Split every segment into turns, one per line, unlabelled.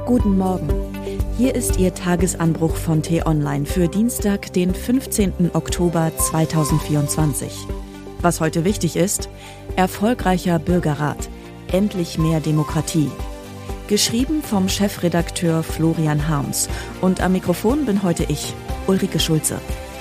Guten Morgen. Hier ist Ihr Tagesanbruch von T-Online für Dienstag, den 15. Oktober 2024. Was heute wichtig ist: erfolgreicher Bürgerrat, endlich mehr Demokratie. Geschrieben vom Chefredakteur Florian Harms. Und am Mikrofon bin heute ich, Ulrike Schulze.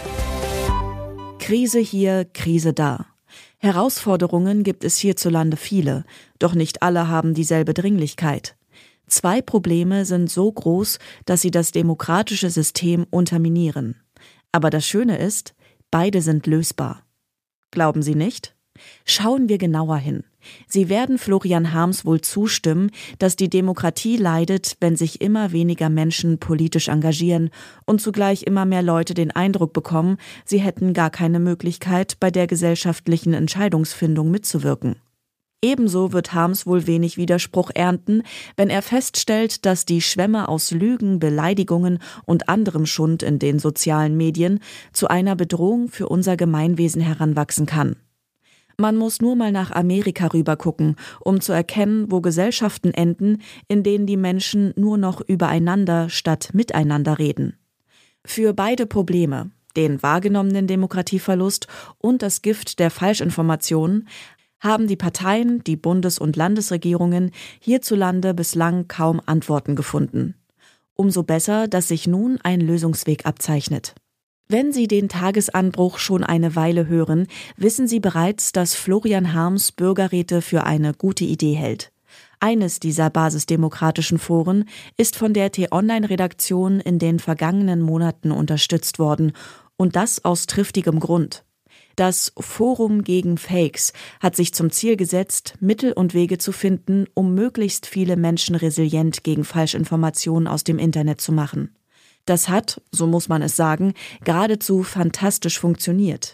Krise hier, Krise da. Herausforderungen gibt es hierzulande viele, doch nicht alle haben dieselbe Dringlichkeit. 2 Probleme sind so groß, dass sie das demokratische System unterminieren. Aber das Schöne ist, beide sind lösbar. Glauben Sie nicht? Schauen wir genauer hin. Sie werden Florian Harms wohl zustimmen, dass die Demokratie leidet, wenn sich immer weniger Menschen politisch engagieren und zugleich immer mehr Leute den Eindruck bekommen, sie hätten gar keine Möglichkeit, bei der gesellschaftlichen Entscheidungsfindung mitzuwirken. Ebenso wird Harms wohl wenig Widerspruch ernten, wenn er feststellt, dass die Schwemme aus Lügen, Beleidigungen und anderem Schund in den sozialen Medien zu einer Bedrohung für unser Gemeinwesen heranwachsen kann. Man muss nur mal nach Amerika rübergucken, um zu erkennen, wo Gesellschaften enden, in denen die Menschen nur noch übereinander statt miteinander reden. Für beide Probleme, den wahrgenommenen Demokratieverlust und das Gift der Falschinformationen, haben die Parteien, die Bundes- und Landesregierungen hierzulande bislang kaum Antworten gefunden. Umso besser, dass sich nun ein Lösungsweg abzeichnet. Wenn Sie den Tagesanbruch schon eine Weile hören, wissen Sie bereits, dass Florian Harms Bürgerräte für eine gute Idee hält. Eines dieser basisdemokratischen Foren ist von der T-Online-Redaktion in den vergangenen Monaten unterstützt worden, und das aus triftigem Grund. Das Forum gegen Fakes hat sich zum Ziel gesetzt, Mittel und Wege zu finden, um möglichst viele Menschen resilient gegen Falschinformationen aus dem Internet zu machen. Das hat, so muss man es sagen, geradezu fantastisch funktioniert.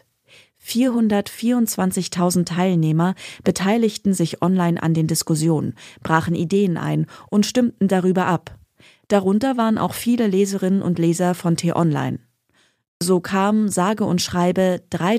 424.000 Teilnehmer beteiligten sich online an den Diskussionen, brachen Ideen ein und stimmten darüber ab. Darunter waren auch viele Leserinnen und Leser von T-Online. So kamen sage und schreibe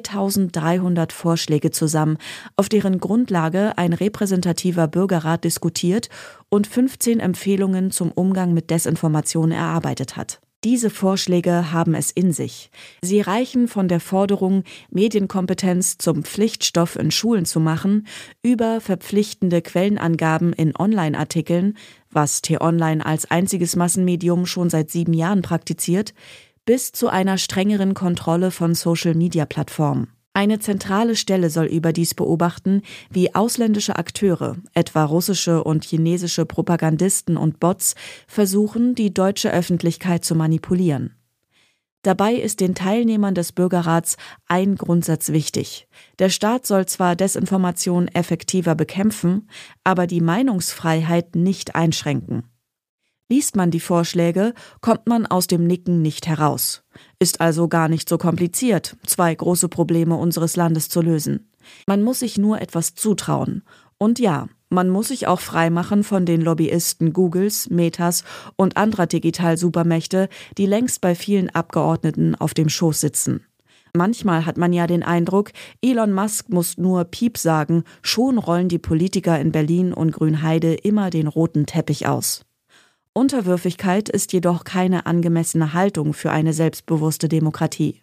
3.300 Vorschläge zusammen, auf deren Grundlage ein repräsentativer Bürgerrat diskutiert und 15 Empfehlungen zum Umgang mit Desinformation erarbeitet hat. Diese Vorschläge haben es in sich. Sie reichen von der Forderung, Medienkompetenz zum Pflichtstoff in Schulen zu machen, über verpflichtende Quellenangaben in Online-Artikeln, was T-Online als einziges Massenmedium schon seit 7 Jahren praktiziert, bis zu einer strengeren Kontrolle von Social-Media-Plattformen. Eine zentrale Stelle soll überdies beobachten, wie ausländische Akteure, etwa russische und chinesische Propagandisten und Bots, versuchen, die deutsche Öffentlichkeit zu manipulieren. Dabei ist den Teilnehmern des Bürgerrats ein Grundsatz wichtig: Der Staat soll zwar Desinformation effektiver bekämpfen, aber die Meinungsfreiheit nicht einschränken. Liest man die Vorschläge, kommt man aus dem Nicken nicht heraus. Ist also gar nicht so kompliziert, 2 große Probleme unseres Landes zu lösen. Man muss sich nur etwas zutrauen. Und ja, man muss sich auch freimachen von den Lobbyisten Googles, Metas und anderer Digital-Supermächte, die längst bei vielen Abgeordneten auf dem Schoß sitzen. Manchmal hat man ja den Eindruck, Elon Musk muss nur Piep sagen, schon rollen die Politiker in Berlin und Grünheide immer den roten Teppich aus. Unterwürfigkeit ist jedoch keine angemessene Haltung für eine selbstbewusste Demokratie.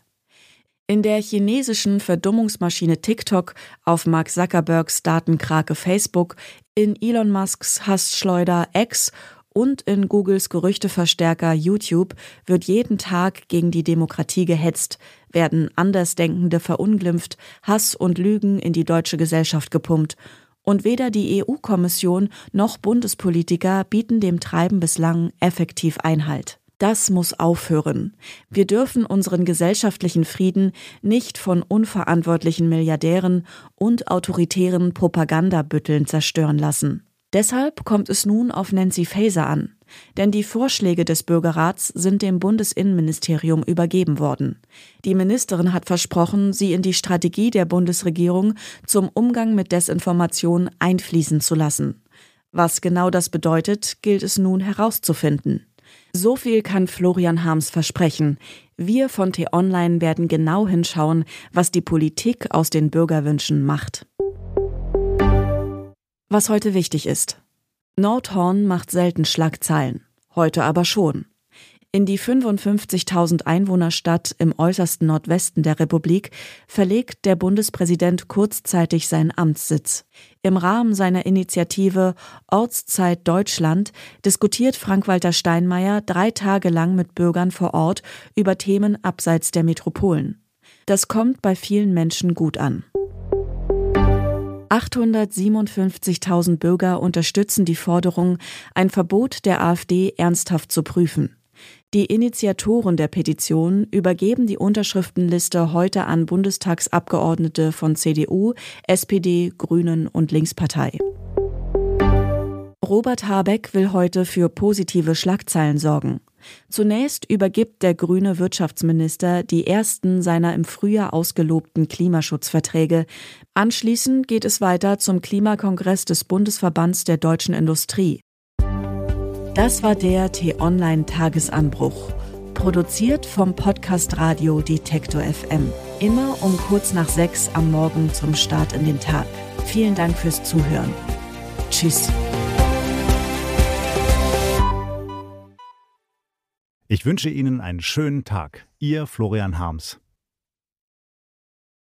In der chinesischen Verdummungsmaschine TikTok, auf Mark Zuckerbergs Datenkrake Facebook, in Elon Musks Hassschleuder X und in Googles Gerüchteverstärker YouTube wird jeden Tag gegen die Demokratie gehetzt, werden Andersdenkende verunglimpft, Hass und Lügen in die deutsche Gesellschaft gepumpt. Und weder die EU-Kommission noch Bundespolitiker bieten dem Treiben bislang effektiv Einhalt. Das muss aufhören. Wir dürfen unseren gesellschaftlichen Frieden nicht von unverantwortlichen Milliardären und autoritären Propagandabütteln zerstören lassen. Deshalb kommt es nun auf Nancy Faeser an. Denn die Vorschläge des Bürgerrats sind dem Bundesinnenministerium übergeben worden. Die Ministerin hat versprochen, sie in die Strategie der Bundesregierung zum Umgang mit Desinformation einfließen zu lassen. Was genau das bedeutet, gilt es nun herauszufinden. So viel kann Florian Harms versprechen. Wir von T-Online werden genau hinschauen, was die Politik aus den Bürgerwünschen macht. Was heute wichtig ist: Nordhorn macht selten Schlagzeilen. heute aber schon. In die 55.000 Einwohnerstadt im äußersten Nordwesten der Republik verlegt der Bundespräsident kurzzeitig seinen Amtssitz. Im Rahmen seiner Initiative Ortszeit Deutschland diskutiert Frank-Walter Steinmeier 3 Tage lang mit Bürgern vor Ort über Themen abseits der Metropolen. Das kommt bei vielen Menschen gut an. 857.000 Bürger unterstützen die Forderung, ein Verbot der AfD ernsthaft zu prüfen. Die Initiatoren der Petition übergeben die Unterschriftenliste heute an Bundestagsabgeordnete von CDU, SPD, Grünen und Linkspartei. Robert Habeck will heute für positive Schlagzeilen sorgen. Zunächst übergibt der grüne Wirtschaftsminister die ersten seiner im Frühjahr ausgelobten Klimaschutzverträge. Anschließend geht es weiter zum Klimakongress des Bundesverbands der deutschen Industrie. Das war der T-Online-Tagesanbruch, produziert vom Podcast Radio Detektor FM. Immer um kurz nach 6 am Morgen zum Start in den Tag. Vielen Dank fürs Zuhören. Tschüss.
Ich wünsche Ihnen einen schönen Tag. Ihr Florian Harms.